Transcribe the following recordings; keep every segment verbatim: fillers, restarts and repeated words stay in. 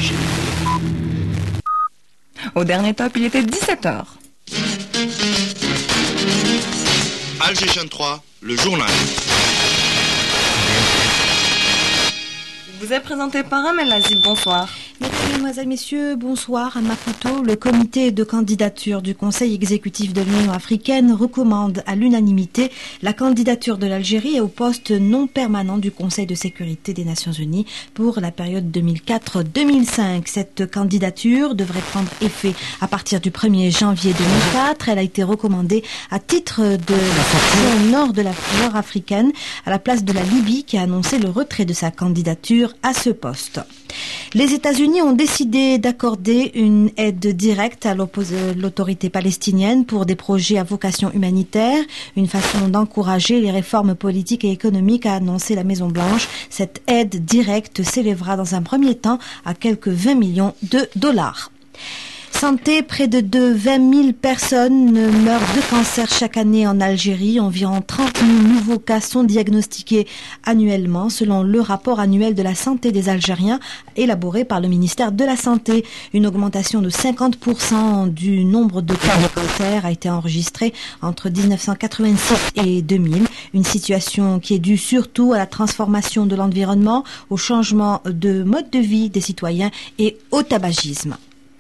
Algérie. Au dernier top, il était dix-sept heures. Alger Chaîne trois, le journal. Vous êtes présenté par Amel Lazib, bonsoir. Mesdemoiselles, Messieurs, bonsoir. À Maputo, le comité de candidature du Conseil exécutif de l'Union africaine recommande à l'unanimité la candidature de l'Algérie au poste non permanent du Conseil de sécurité des Nations Unies pour la période deux mille quatre à deux mille cinq. Cette candidature devrait prendre effet à partir du premier janvier deux mille quatre. Elle a été recommandée à titre de la section nord de la nord africaine à la place de la Libye qui a annoncé le retrait de sa candidature à ce poste. Les États-Unis ont décidé d'accorder une aide directe à l'autorité palestinienne pour des projets à vocation humanitaire, une façon d'encourager les réformes politiques et économiques, a annoncé la Maison-Blanche. Cette aide directe s'élèvera dans un premier temps à quelques vingt millions de dollars. Santé, près de vingt mille personnes meurent de cancer chaque année en Algérie. Environ trente mille nouveaux cas sont diagnostiqués annuellement, selon le rapport annuel de la santé des Algériens élaboré par le ministère de la Santé. Une augmentation de cinquante pour cent du nombre de cas de cancer a été enregistrée entre dix-neuf cent quatre-vingt-six et deux mille. Une situation qui est due surtout à la transformation de l'environnement, au changement de mode de vie des citoyens et au tabagisme.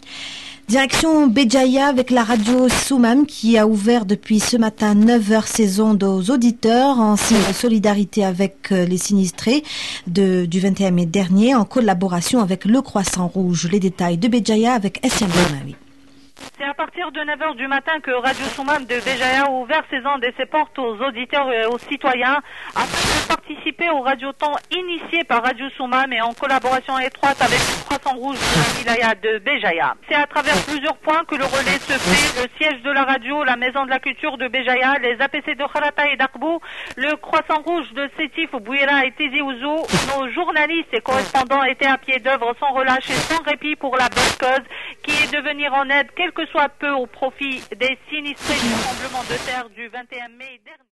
Direction Béjaïa avec la radio Soumam qui a ouvert depuis ce matin neuf heures ses ondes aux auditeurs en signe de solidarité avec les sinistrés de, du vingt et un mai dernier en collaboration avec le Croissant Rouge. Les détails de Béjaïa avec Essiam Bernawi. C'est à partir de neuf heures du matin que Radio Soumam de Béjaïa a ouvert ses ondes et ses portes aux auditeurs et aux citoyens afin de participer au radioton initié par Radio Soumam et en collaboration étroite avec le Croissant Rouge de la wilaya de Béjaïa. C'est à travers plusieurs points que le relais se fait, le siège de la radio, la maison de la culture de Béjaïa, les A P C de Kharata et d'Akbou, le Croissant Rouge de Sétif, Bouira et Tizi Ouzou. Nos journalistes et correspondants étaient à pied d'œuvre sans relâche et sans répit pour la bonne cause qui est de venir en aide quel que soit peu au profit des sinistrés du tremblement de terre du vingt et un mai dernier.